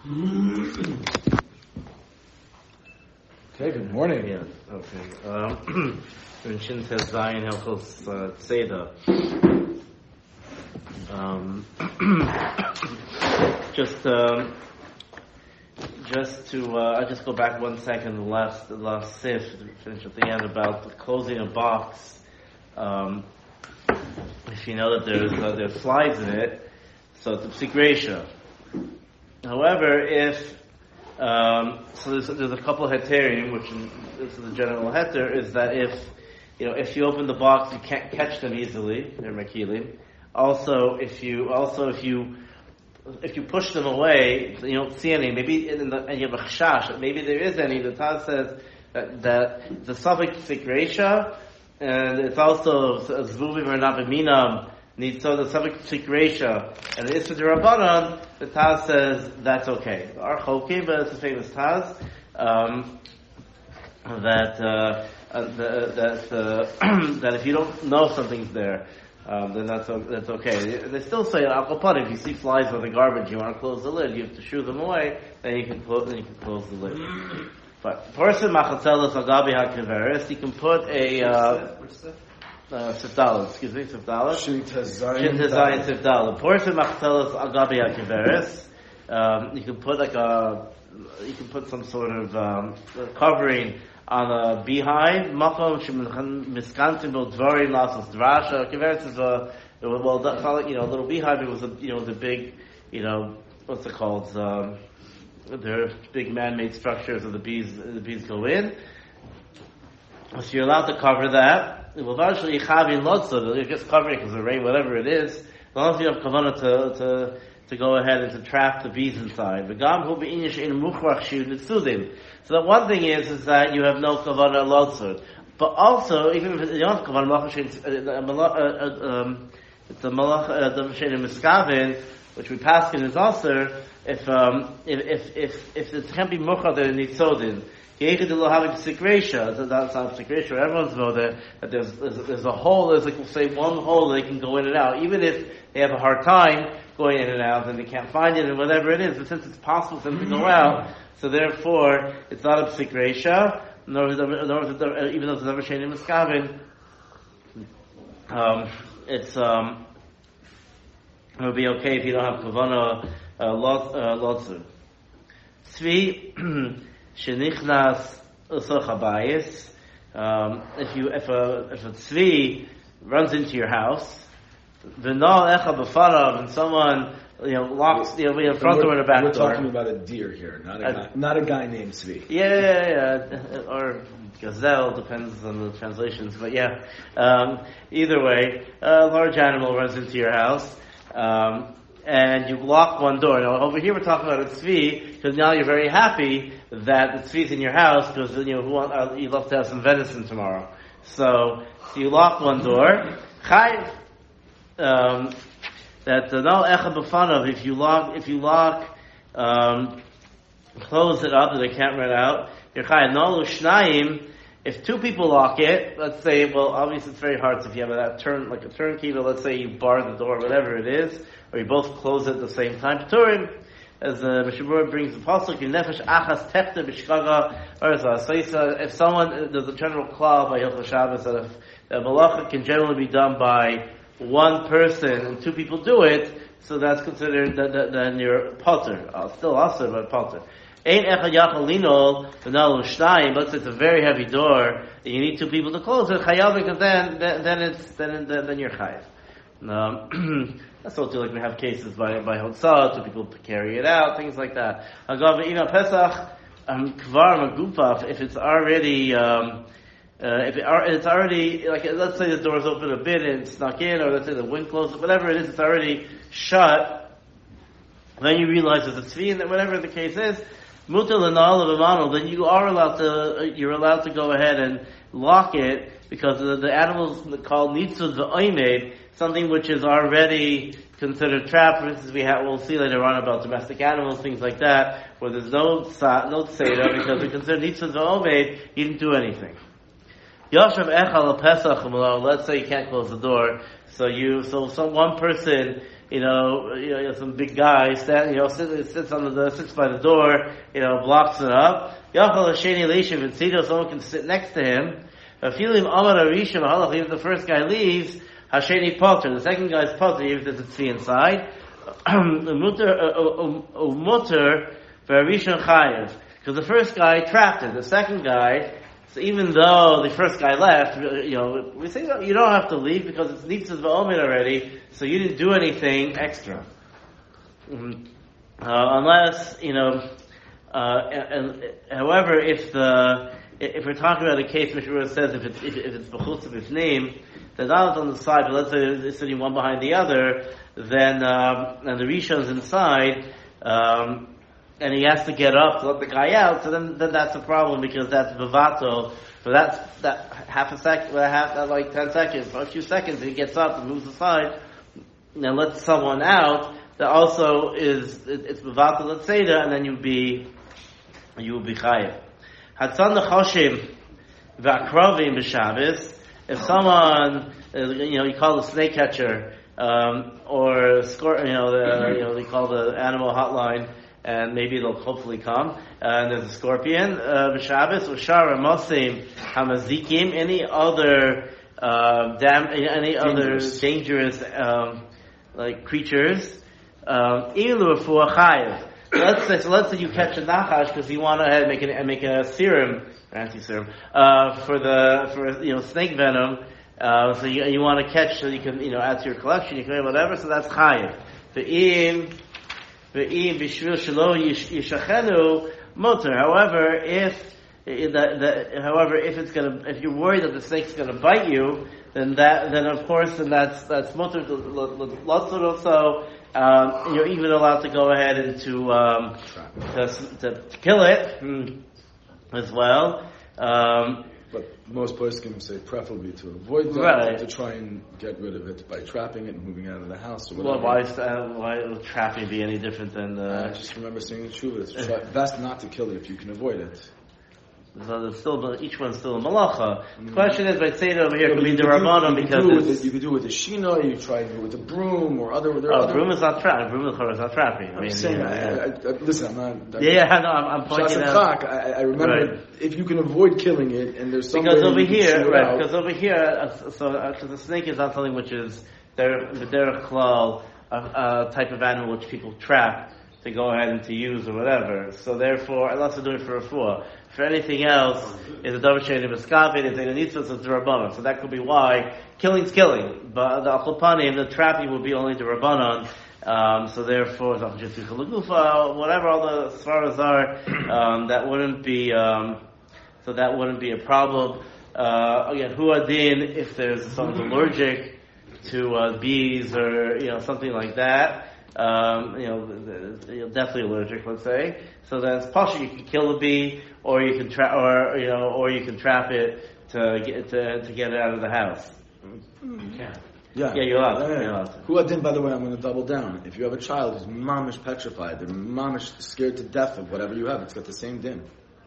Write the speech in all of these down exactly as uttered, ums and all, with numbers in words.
Okay, good morning. Yeah, okay. Um, when Shin says Zion Hilchos uh, Tzeda, um, just um, just to uh, I just go back one second. The last the last sif to finish at the end about closing a box. Um, if you know that there's uh, there's flies in it, so it's a psik reisha. However, if um, so, there's, there's a couple of heterim, which in, this is the general heter, is that if you know if you open the box, you can't catch them easily. They're makilim. Also, if you also if you if you push them away, you don't see any. Maybe in the, and you have a chashash. Maybe there is any. The Taz says that, that the suffix psik reisha, and it's also zvuvim or naviminam. Needs so the suffix psik reisha and the isra d'Rabbanan, the Taz says that's okay. Our chokim, but it's a famous Taz um, that uh, uh, the, that uh, that if you don't know something's there, um, then that's that's okay. They still say al kapan, if you see flies on the garbage, you want to close the lid, you have to shoo them away. Then you can close. Then you can close the lid. But person machatzelos agabi hakiveres, you can put a. Uh, Uh, Sifdala, excuse me, Sifdala. Shin Tezayin Sifdala. Portion Machtelos Agabi HaKiveres. Um, you can put like a, you can put some sort of um, covering on a beehive. Makom Miskantim Dvarim Lasos Drasha. Kiveres is a, well, that's not like, you know, a little beehive. It was a, you know, the big, you know, what's it called? Um, they're big man-made structures where the bees, the bees go in. So you're allowed to cover that. Well, eventually, you're just covering because of the rain, whatever it is. As long as you have kavanah to, to, to go ahead and to trap the bees inside. So the one thing is, is that you have no kavanah lotzur. But also, even if you don't have kavanah, it's a malach, the miskavin, which we pass in is also, if, um, if, if, if, if it can't be muchar, then it needs sodin. That's not psik reisha. Everyone's know that, that there's, there's there's a hole. There's like we'll say one hole they can go in and out. Even if they have a hard time going in and out, and they can't find it, and whatever it is. But since it's possible for them to go out, so therefore it's not a psik reisha. Nor is it, even though it's never changed in miskavin, um, it's um, it would be okay if you don't have kavanah lotzur. Tzvi. Shenichnas usoch habayis. Um, if you if a if a tzvi runs into your house, v'nal echa b'farav, and someone you know locks you know in front door and a back door. We're talking about a deer here, not a, a guy, not a guy named Tzvi. Yeah, yeah, yeah, or gazelle, depends on the translations, but yeah. Um, either way, a large animal runs into your house. Um, and you lock one door. Now, over here we're talking about a tzvi, because now you're very happy that the tzvi's in your house, because you know who want, uh, you love to have some venison tomorrow. So, so you lock one door. Chayv, um, that the no echa b'fanav, if you lock, if you lock, um, close it up, and they can't run out. You're chayv no shnayim. If two people lock it, let's say, well, obviously it's very hard. So if you have that turn, like a turnkey, but let's say you bar the door, whatever it is, or you both close it at the same time. Turim, as the uh, Mishabur brings the pasuk, nefesh achas techta b'shkaga arza. So if someone, there's a general clause by Hilchos Shabbos that if the malacha can generally be done by one person and two people do it, so that's considered that, that then you're potter. Uh, still also, but potter. Ain't echad yachal linol v'nal shnayim. Let's say it's a very heavy door, and you need two people to close it. Chayavik, and then then then it's then then, then you're chayav. Um, that's also like we have cases by by hotzah, two people carry it out, things like that. Agav ina pesach um kvar magufaf. If it's already um, uh, if it are, it's already like let's say the door's open a bit and it's snuck in, or let's say the wind closed, whatever it is, it's already shut. Then you realize there's a tzvi, and whatever the case is. Mutal and all of a then you are allowed to, you're allowed to go ahead and lock it, because the, the animals called nitzud v'oimed, something which is already considered trapped. For instance, we have, we'll see later on about domestic animals, things like that, where there's no, no tzeda, because we consider nitzud v'oimed, he didn't do anything. Yoshev echal pesach, let's say you can't close the door, so you, so some, one person you know, you know, some big guy stand, you know, sits, sits on the sits by the door, you know, blocks it up. Yachal Hasheni Leishiv and Tzido, someone can sit next to him. Feeling Amar Arisha Mahalach, if the first guy leaves, Hasheni Potter, the second guy's Potter, if there's a tzvi inside. Umuter for Arisha Chayev, because the first guy trapped it. The second guy, so even though the first guy left, you know, we say you don't have to leave because it's Nitzvah V'Omer already, so you didn't do anything extra. Mm-hmm. Uh, unless, you know, uh, and, and, however, if the, if we're talking about a case which says if it's, if, if it's B'chutz of its name, the not on the side, but let's say it's sitting one behind the other, then, um, and the Rishon's inside, um, and he has to get up to let the guy out, so then, then that's a problem because that's Vivato. So that's, that half a second, half, like ten seconds, for a few seconds, he gets up and moves aside, and lets someone out, that also is, it, it's Vivato Letzeda, and then you'll be, you will be Chayev. Hatzan Nechoshim V'akrovim B'Shabbos, if someone, you know, you call the snake catcher, um, or scor- you know, the, you know, they call the animal hotline, and maybe they'll hopefully come. Uh, and there's a scorpion, b'Shabbos, u'shara mosim hamazikim, any other, uh, dam, any other dangerous, dangerous um, like creatures, um, ilu for a chayev. Let's say, so let's say you catch a nachash because you want to ahead and make a, make a serum, anti-serum, uh, for the, for, you know, snake venom. Uh, so you, you want to catch so you can, you know, add to your collection, you can whatever, so that's chayev. Ve'im, ve'im b'shvil shelo yishachenu motor. However, if, the, the, however, if it's gonna, if you're worried that the snake's gonna bite you, then that, then of course, then that's, that's motor, lots of also, um, you're even allowed to go ahead and to, um, to, to, to kill it, mm, as well. Um, But most places can say preferably to avoid that, right, to try and get rid of it by trapping it and moving it out of the house. Or well, why, is, uh, why would trapping be any different than... Uh, I just remember saying the truth. It's try, best not to kill it if you can avoid it. So there's still, each one's still a malacha. Mm-hmm. The question is, by saying over here, yeah, could be the Rabbanon because it's... You could do it with the shino, you try to do it with the broom, or other... Oh, other broom is not trapping. Broom is not trapping. I'm I mean, saying, yeah, I, yeah. I, I, listen, I'm not... I'm, yeah, yeah, no, I'm, I'm pointing out... I, I remember, right, if you can avoid killing it, and there's some because way over you here, can right, out. because over here, uh, so, because uh, the snake is not something which is, they're, they're a klal, a, a type of animal which people trap to go ahead and to use or whatever. So therefore, unless they're doing it for a four. For anything else, is a double chain of a scafid, it's a nitzvah, it's a rabbanon. So that could be why killing's killing, but the achopanim, the trapping will be only the rabbanon. Um, so therefore, whatever all the svaras are, um, that wouldn't be, um, so that wouldn't be a problem. Uh, again, huadin, if there's someone allergic to uh, bees or you know something like that. Um, you know, you're definitely allergic, let's say. So then it's possible you can kill a bee, or you can trap, or you know, or you can trap it to get to, to get it out of the house. Yeah, yeah, yeah, you're allowed. Yeah, yeah. You're allowed to. Who I did, by the way, I'm going to double down. If you have a child who's mamish petrified, they're mamish scared to death of whatever you have, it's got the same din.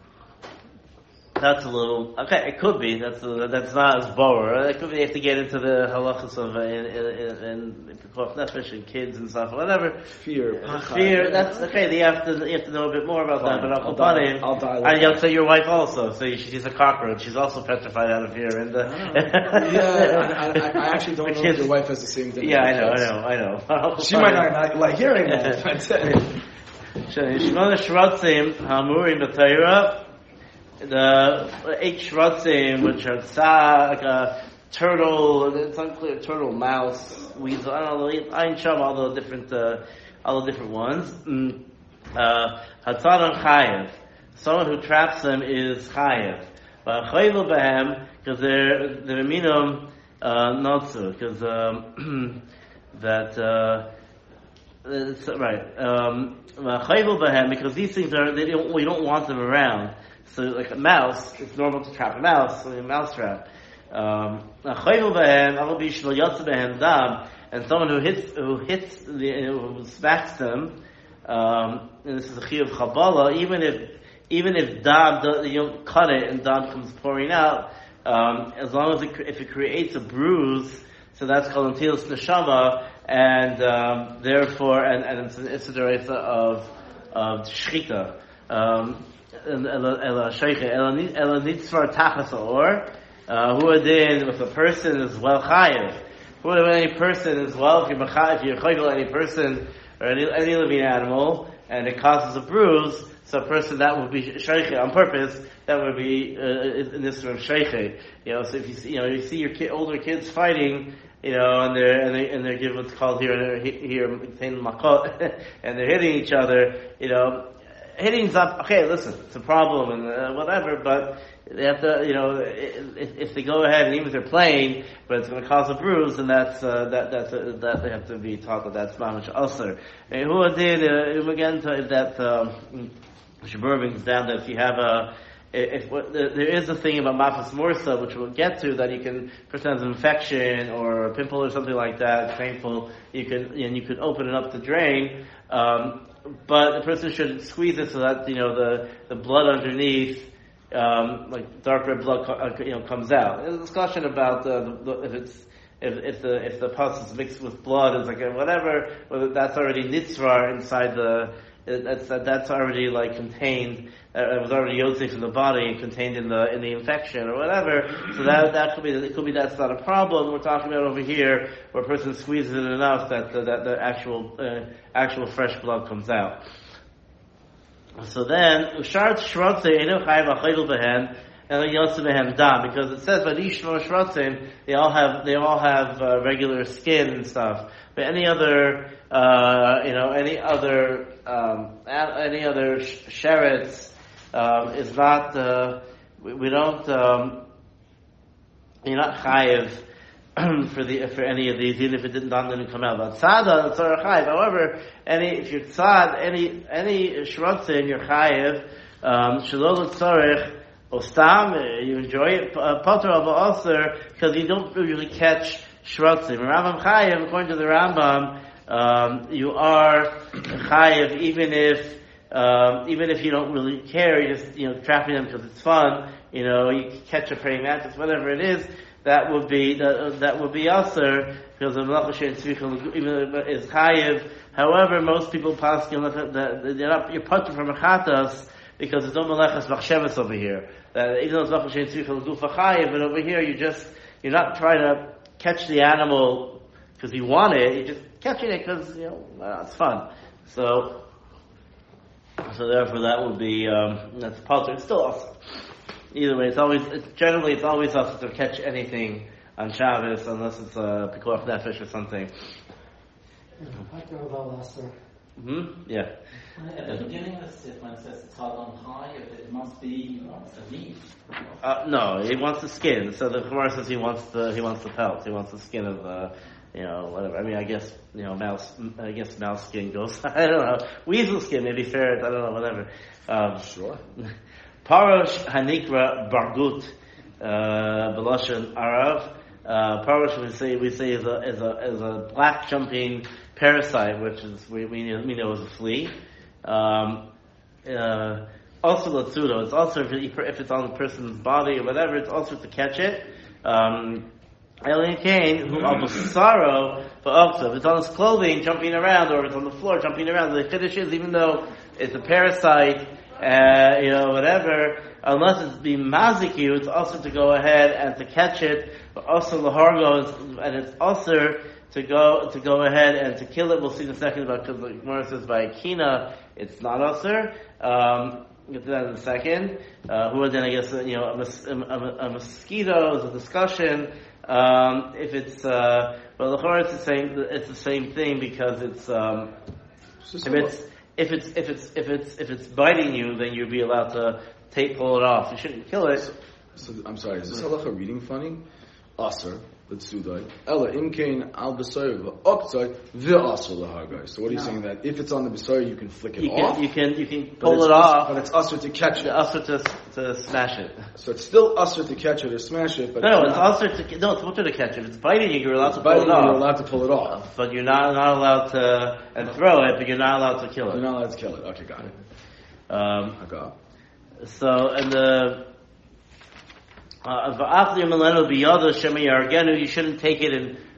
That's a little okay. It could be. That's a, that's not as borer. It could be. You have to get into the halachas of uh, in in nefesh and kids and stuff, whatever. Fear, uh, fear. That's okay. You have to you have to know a bit more about Fine. that. But I'll die. I'll die. And you'll say your wife also. So she's a cockroach. She's also petrified out of fear. And uh, yeah, I, I, I actually don't know if your wife has the same thing. Yeah, I know, I know, I know. She might not, not like hearing that. Shemona shratzim hamurim b'Torah. The eight shratzim, which are tzah, like a turtle, it's unclear, turtle, mouse, weasel, I don't know, Ein Sham, all the different, uh, all the different ones. Hatzad on chayev. Someone who traps them is chayev. But chayvu behem, because they're, they're minum, uh, notzu, because, um, that, uh, it's, right, um, chayvu behem, because these things are, they don't, we don't want them around. So, like a mouse, it's normal to trap a mouse, so a mouse trap. Um, and someone who hits, who hits, the, who smacks them, um, and this is a chi of Chabala, even if, even if dam, you don't cut it and dam comes pouring out, um, as long as it, if it creates a bruise, so that's called Ntilas Neshama, and um, therefore, and, and it's, it's a deraisa of of shchita. Um, ela sheicha ela nitzvar tachas or who are then if a person is well chayiv. Who if any person is well if you're if you're chayiv any person or any any living animal and it causes a bruise, so a person that would be sheicha on purpose. That would be uh, in this room sheicha. You know, so if you see, you know, you see your kid, older kids fighting, you know, and they're and they and they're given what's called here here makot, and they're hitting each other. You know, hitting's up. Okay, listen, it's a problem and uh, whatever, but they have to, you know, if, if they go ahead and even if they're playing, but it's going to cause a bruise, and that's uh, that that's uh, that they have to be taught that that's mamish ulcer. And who did uh, again if that um, Shabur brings down that if you have a If, if there is a thing about mafas morsa, which we'll get to, that you can present an infection or a pimple or something like that, painful, you can and you can open it up to drain, um, but the person should squeeze it so that you know the the blood underneath, um, like dark red blood, you know, comes out. There's a discussion about uh, the, the, if it's if if the if the pus is mixed with blood, it's like a whatever, whether that's already nitzvar inside the. That's that's already like contained. Uh, it was already yotze from the body, contained in the in the infection or whatever. So that that could be it could be that's not a problem. We're talking about over here where a person squeezes it enough that the, that the actual uh, actual fresh blood comes out. So then ushart shratze enu chayv achayil behen and yotze behen dam, because it says vadishmo shratzim they all have they all have uh, regular skin and stuff. But any other uh, you know any other um, any other sh- sherets um, is not uh, we, we don't um, you're not chayiv for the for any of these, even if it didn't didn't come out. But tzada it's not chayiv. However, any if you're tzad any any shrotzin you're chayiv shalol tzarich ostam you enjoy it pater of aser because you don't usually catch shrotzim. Rambam chayiv according to the Rambam. Um, you are chayiv even if um, even if you don't really care, you just you know trapping them because it's fun. You know, you catch a praying mantis, whatever it is. That would be that, that would be aser because the malacha shein tzricha even is chayiv. However, most people pass you know, that they're not you're punching from mechatas because there's no malachas machshavas over here. That even though it's malacha shein tzricha l'gufa chayiv, but over here you just you're not trying to catch the animal because you want it. You're just catching it because you know well, it's fun. So, so therefore that would be um, that's palter. It's still awesome. Either way, it's always it's, generally it's always awesome to catch anything on Shabbos unless it's a pikuach nefesh or something. Mm-hmm. Yeah. At the beginning of the when it says it's hard on high, it must be a meat. Uh, no, he wants the skin. So the Gemara says he wants the he wants the pelt. He wants the skin of the. You know, whatever. I mean, I guess, you know, mouse, I guess mouse skin goes, I don't know. Weasel skin, maybe ferret, I don't know, whatever. Um, sure. Parosh Hanikra Bargut, uh, Beloshan Arav. Uh, Parosh, we say, we say is a, is a, is a black jumping parasite, which is, we, we, know, we know is a flea. Um, uh, also Latsudo. It's also, if, it, if it's on the person's body or whatever, it's also to catch it. Um, Alien Cain, who almost sorrow, but also if it's on his clothing, jumping around, or if it's on the floor, jumping around, the Kiddush is, even though it's a parasite, uh, you know, whatever, unless it's being mazik you, it's also to go ahead and to catch it, but also the hargos, and it's also to go, to go ahead and to kill it. We'll see in a second about, because the Gemara says by Kina, it's not usher. Um, We'll get to that in a second. Uh, who are then, I guess, you know, a, mos- a, a, a mosquito is a discussion. Um, if it's, uh, well, the Chorah, it's the same, it's the same thing because it's, um, if it's, if it's, if it's, if it's, if it's biting you, then you'd be allowed to take, pull it off. You shouldn't kill it. So, so I'm sorry, is this halacha reading funny? Aser, that's sudai. Ella, imkain al b'soy v'oktzai v'aser lahargai. So what are you no. saying that if it's on the b'soy, you can flick it you off? Can, you can, you can pull it off. But it's aser to catch it. Aser to, to smash it. So it's still aser to catch it or smash it, but no, it's, it's aser to, no, it's mutter to catch it. If it's biting you, you're allowed to pull biting it off. You're allowed to pull it off. But you're not, not allowed to, and throw it, but you're not allowed to kill it. You're not allowed to kill it. Okay, got it. Um, okay. So, and the, Uh, you shouldn't take it and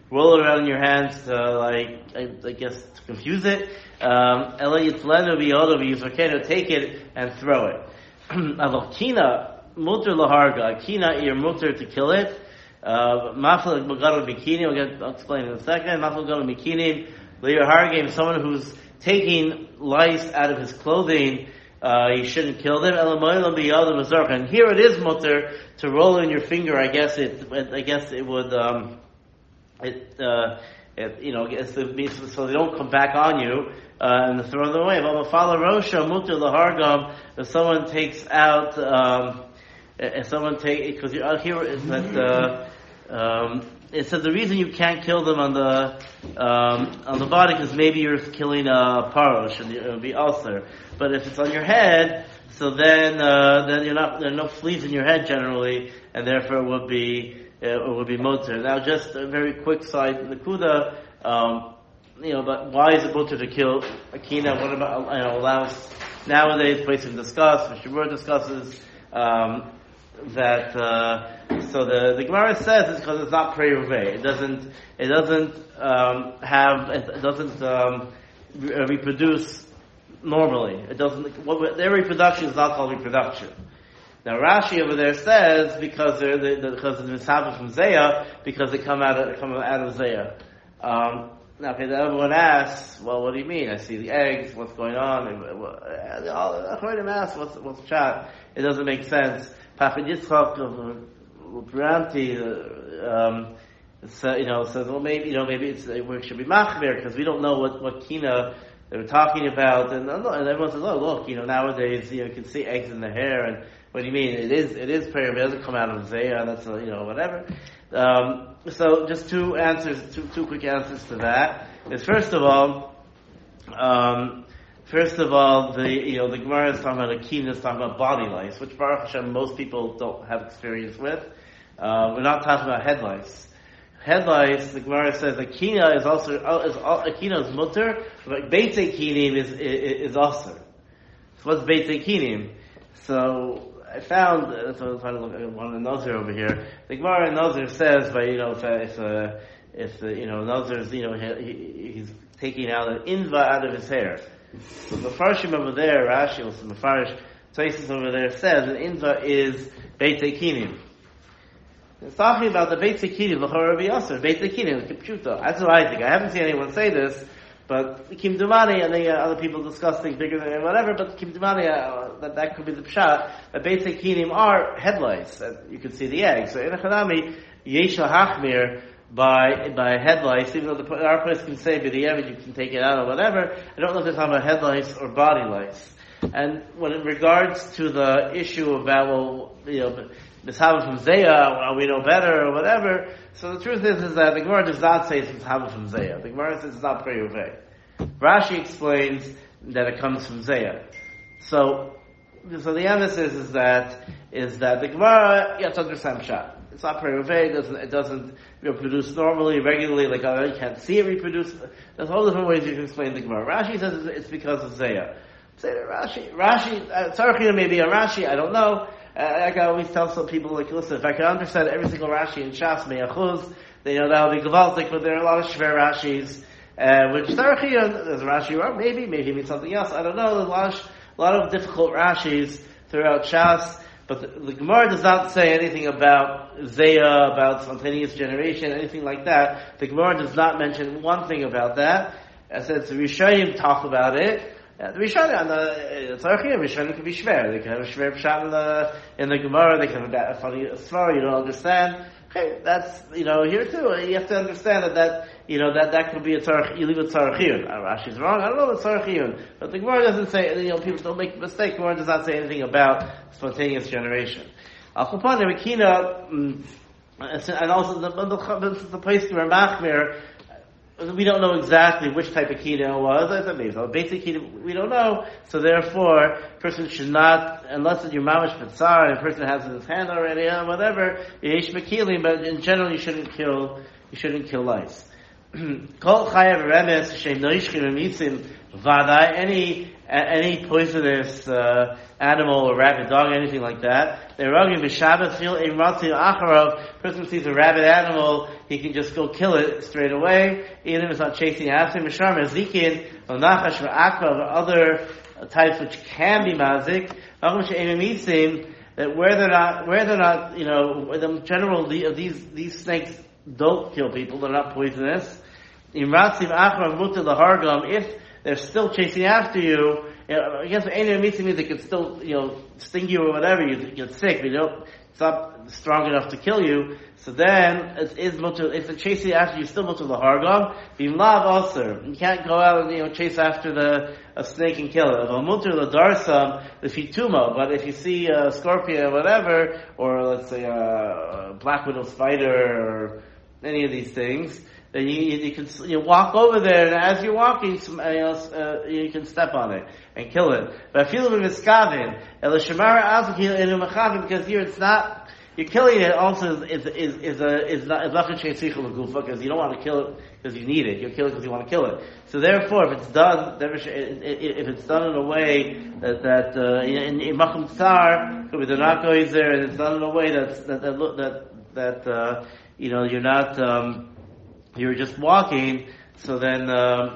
roll it around in your hands to, like, I, I guess, to confuse it. Um, Ela yitzlenu biyodo v'yizvakenu, take it and throw it. Aval kina, mutter laharga, kina, you're mutter to kill it. Mafal Magado Bikini, I'll explain in a second. Mafal Magado Bikini, Lear Hargame, someone who's taking lice out of his clothing, uh, you shouldn't kill them. And here it is mutter to roll in your finger. I guess it, I guess it would, um, it, uh, it, you know, it's the, so they don't come back on you, uh, and throw them away. But Mafala Rosha mutter lahargam, if someone takes out, um, if someone take, because here is that, uh, um, it says the reason you can't kill them on the um, on the body because maybe you're killing a parosh and it would be ulcer. But if it's on your head, so then uh, then you're not there are no fleas in your head generally, and therefore it would be uh, it would be motor. Now, just a very quick side nakuda, um, you know, but why is it motor to kill akina? What about you know allows nowadays? Place to discuss. Mishnah discusses. Um, that uh, so the the Gemara says it's because it's not preyuvei. It doesn't it doesn't um, have it doesn't um, re- reproduce normally. It doesn't. What, their reproduction is not called reproduction. Now Rashi over there says because they're the, the, because it's mishabed from Zayah because they come out of come out of Zayah. Um, now, okay, everyone asks, well, what do you mean? I see the eggs. What's going on? I heard him ask, what's what's chat? It doesn't make sense. Papa Yitzchak of Branti, um, so, you know, says, well, maybe, you know, maybe it's, it should be machmir, because we don't know what, what kina they were talking about, and, and everyone says, oh, look, you know, nowadays, you know, you can see eggs in the hair, and what do you mean? It is, it is prayer, but it doesn't come out of Zayah, that's, a, you know, whatever. Um, so, just two answers, two, two quick answers to that, is first of all, um, First of all, the you know the Gemara is talking about a kina, is talking about body lice, which Baruch Hashem most people don't have experience with. Uh, we're not talking about head lice. Head lice, the Gemara says a kina is also is a kina is mutter, but beitzei kinim is is, is also. So what's beitzei kinim? So I found uh, so I'm trying to look at one of the Nazir over here. The Gemara in Nazir says, but you know if if uh, if uh, you know Nazir's you know he, he's taking out an inva out of his hair. So the Farshim over there, Rashi, also the Farish, Taisus over there says that Inva is Beit Kinim. It's talking about the Beit Kinim, the Rabbi Yasser, Beit Kinim, the Kipchuta. That's what I think. I haven't seen anyone say this, but Kim Dumani, and then uh, other people discuss things bigger than whatever, but Kim Dumani, uh, that, that could be the Pshat, that Beit Kinim are head lice, and you can see the eggs. So in a Chanami, Yesha Hachmir, by by head lice, even though the, our place can say b'diavad you can take it out or whatever. I don't know if they're talking about head lice or body lice. And when in regards to the issue about well, you know, mishabed from Zayah, we know better or whatever. So the truth is is that the Gemara does not say it's mishabed from Zayah. The Gemara says it's not preyuvei. Rashi explains that it comes from Zayah. So so the emphasis is that is that the Gemara you have to understand pshat. It's not preyuvei. It doesn't. It doesn't reproduce normally, regularly. Like I can't see it reproduce. There's all different ways you can explain the Gemara. Rashi says it's because of Zayah. Say that Rashi, Rashi, uh, Tzarechina maybe a Rashi. I don't know. Uh, I can always tell some people like, listen, if I can understand every single Rashi in Shas Me'achuz, then you know that would be gavaldik. But there are a lot of shver Rashis, uh, which Tzarechina there's a Rashi. Or maybe, maybe it means something else. I don't know. There's a lot of, a lot of difficult Rashis throughout Shas. But the, the Gemara does not say anything about Zayah, about spontaneous generation, anything like that. The Gemara does not mention one thing about that. As I said, the Rishayim talk about it. Uh, the Rishayim, the Tzarechim, Rishayim can be shver. They can have a shver pshat in the, in the Gemara. They can have a funny svar you don't understand. Okay, that's, you know, here too, you have to understand that, that you know, that, that could be a tzarech, you leave a tzarechiyun. Uh, Rashi's wrong, I don't know the tzarechiyun. But the Gemara doesn't say, you know, people don't make mistakes, the Gemara does not say anything about spontaneous generation. Al Chupan, the Mekina, and also the, the, the place where Machmir, we don't know exactly which type of kina it was. That's amazing. Basic kina, we don't know. So therefore, a person should not, unless it's your mamash betzar, and a person has in his hand already, or whatever, yesh mekilim, but in general, you shouldn't kill, you shouldn't kill lice. Kol chayav remes, shem noishchim emitzim, vaday, any, any poisonous uh, animal or rabbit, dog, anything like that. They're rugging b'Shabbat fil ein ratzi acharav. Person sees a rabid animal, he can just go kill it straight away, even if it's not chasing after him. Mishar mezikin, nachash v'akra, or other types which can be mazik. That where they're not, where they're not, you know, in general, the, these these snakes don't kill people; they're not poisonous. If they're still chasing after you, you know, I guess any means means they can still, you know, sting you or whatever. You get sick, but you don't. It's not strong enough to kill you. So then it is mutter. If they're chasing after you, still mutter the hargam. Bimlav also, you can't go out and, you know, chase after the a snake and kill it. Mutter the darsam the fituma. But if you see a scorpion or whatever, or let's say a black widow spider or any of these things, then you, you can you walk over there, and as you're walking, some, uh, you can step on it and kill it. But I feel it with miskavin, because here it's not. You're killing it. Also, is is is a is not is not because you don't want to kill it because you need it. You're killing it because you want to kill it. So therefore, if it's done, if it's done in a way that that uh, in in machum tsar, could be the nako is there, and it's done in a way that's, that that that that uh, you know you're not. Um, You're just walking, so then, uh,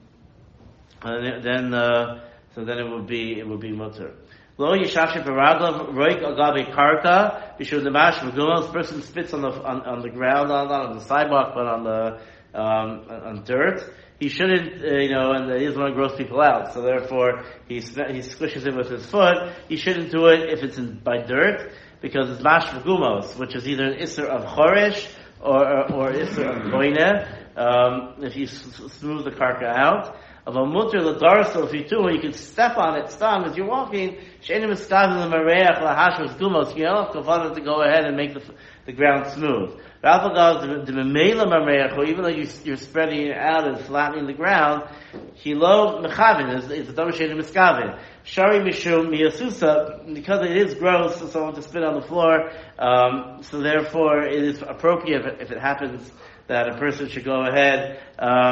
then, uh, so then it would be, it would be mutter. Lo yishashim paraglav roik agabe karka. Bishul nemash v'gumos. This person spits on the on, on the ground, not on the sidewalk, but on the um, on dirt. He shouldn't, uh, you know, and he doesn't want to gross people out. So therefore, he he squishes it with his foot. He shouldn't do it if it's in, by dirt, because it's mash v'gumos, which is either an isser of choresh or or, or isser of koine. Um, if you s- smooth the karka out. Of a mutter l'darso, if you do, you can step on it, stam, as you're walking, she'enim eskavim l'mareach l'hashos gumos, you don't have to go ahead and make the the ground smooth. Ralphagal the memela mareach, or even though you, you're spreading it out and flattening the ground, hilo mechavin is is the double she'enim eskavim. Shari mishum miyasusa, because it is gross for someone to spit on the floor, um, so therefore it is appropriate if it, if it happens that a person should go ahead,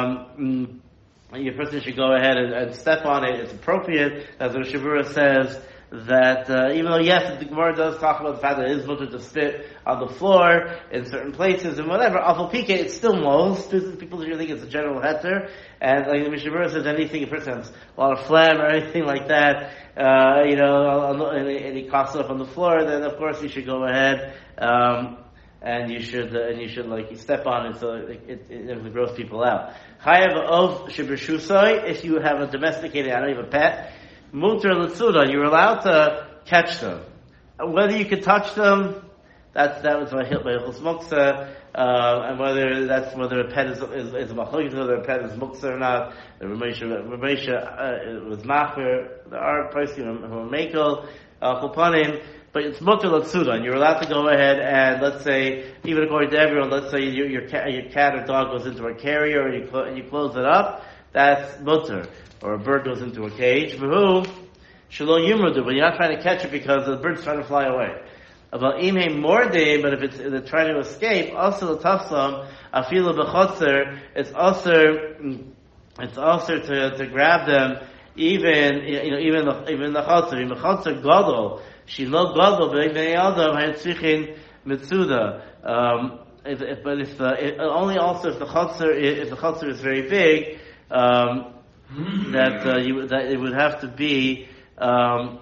um, your person should go ahead and, and step on it. It's appropriate, as the Shavura says, that uh, even though, yes, the Gemara does talk about the fact that it is mutter to spit on the floor in certain places and whatever, Afal Pike, it's still most. People usually think it's a general heter, and like the Mishavura says, anything, a person has a lot of phlegm or anything like that, uh, you know, and, and he coughs up on the floor, then of course you should go ahead, um, and you should, uh, and you should like step on it so it, it, it, it grows people out. Chayav of shibrishusai, if you have a domesticated animal, you have a pet, muter l'tzuda, you're allowed to catch them. Whether you can touch them, that's that was by Hilchos Muktzah, uh, and whether that's whether a pet is is, is machlokes, whether a pet is muktzah or not. Ramesha uh, was machmer. There are places who are makel kulpanim. But it's mutter l'tzuda, and you're allowed to go ahead and, let's say, even according to everyone, let's say your your cat, your cat or dog goes into a carrier and you, clo- and you close it up, that's mutter. Or a bird goes into a cage. V'hu, shelo yumradu, but you're not trying to catch it because the bird's trying to fly away. About imhe morde, but if it's if they're trying to escape, also the tafsam, afilu b'chotzer, it's also, it's also to, to grab them, even, you know, even the, even the chotzer, even the chotzer gadol, Shilo gadol b'nei adam hayatzichin mitzuda. Um, if, if, but if the if, only also if the chotzer if the chotzer is very big, um, that uh, you that it would have to be um,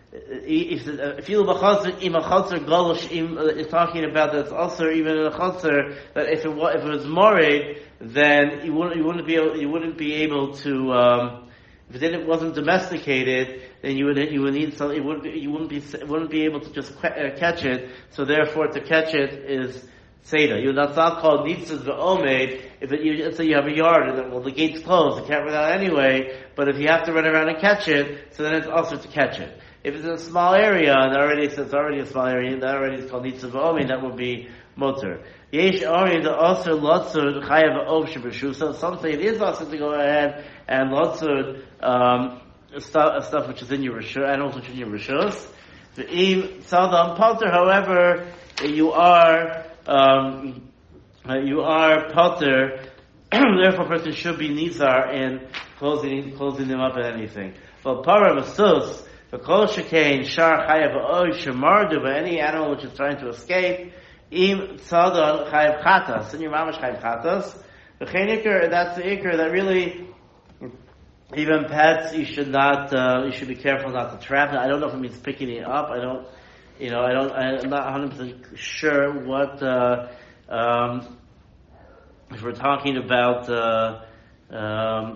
if if you b'chotzer im a chotzer gadol is talking about that it's also even in a chotzer that if it if it was morid, then you wouldn't you wouldn't be able, you wouldn't be able to. Um, If then it wasn't domesticated, then you would you would need some. It wouldn't be, you wouldn't be wouldn't be able to just catch it. So therefore, to catch it is seder. You that's not called nitzas v'omed. If it, you let's say you have a yard and then, well the gate's closed, you can't run out anyway. But if you have to run around and catch it, so then it's also to catch it. If it's in a small area and already it's already a small area, that already is called nitzas v'omed. That would be motor. Yesh ori the also lotzud chayav ov sheb'shusa. Some say it is also to go ahead and lotzud um, stuff, stuff which is in your rishus, animals which is in your rishus. The im sadam potter. However, you are um, you are potter. Therefore, a person should be nizar in closing closing them up at anything. Well, para v'sus, v'kol shekain shar chayav v'oy shemardu, but any animal which is trying to escape, im tzadon chayav chatas, in your mamash chayav chatas, v'chein ikr, that's the ikr that really, even pets, you should not, uh, you should be careful not to trap it. I don't know if it means picking it up. I don't, you know, I don't, I'm not one hundred percent sure what, uh, um, if we're talking about, uh, um,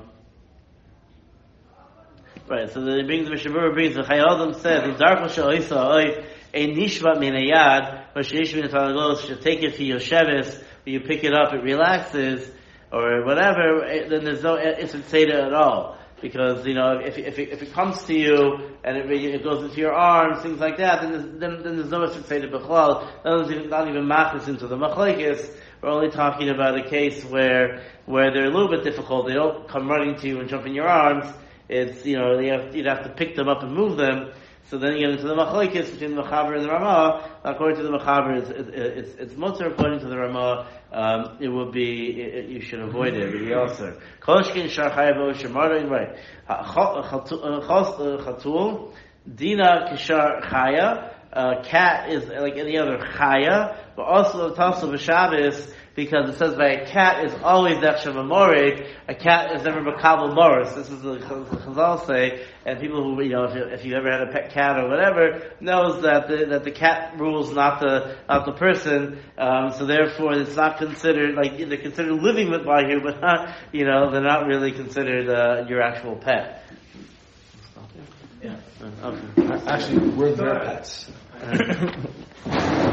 right, so the brings, the Mishabura brings, the Chayadam says, in Darko Sha'isa, Oy, a nishvat min ayad, or she'ish min talagos, should take it to your shevis, when you pick it up, it relaxes, or whatever, then there's no isn't Seder at all. Because, you know, if if it, if it comes to you and it, it goes into your arms, things like that, then there's, then, then there's no isn't Seder b'chlal. Then not even machlis into the machlekes. We're only talking about a case where where they're a little bit difficult. They don't come running to you and jump in your arms. It's, you know, you have, you'd have to pick them up and move them. So then you get into the machlekes between the Mechaber and the Ramah. According to the Mechaber, it's, it, it's, it's mutter. According to the Ramah, um, it will be, it, it, you should avoid it. It will be also. Kolshkin shar chayav o shemarin, right. Chatul, dina kishar chaya. Uh, cat is like any other chaya, but also the Tasso b'Shabbos, because it says by a cat is always nechshav amorid. A cat is never makabel moris. This is the Chazal say, and people who, you know, if, you, if you've ever had a pet cat or whatever, knows that the, that the cat rules, not the not the person. Um, so therefore, it's not considered like they're considered living with by you, but not, you know, they're not really considered uh, your actual pet. Yeah. Okay. Actually, we're their pets.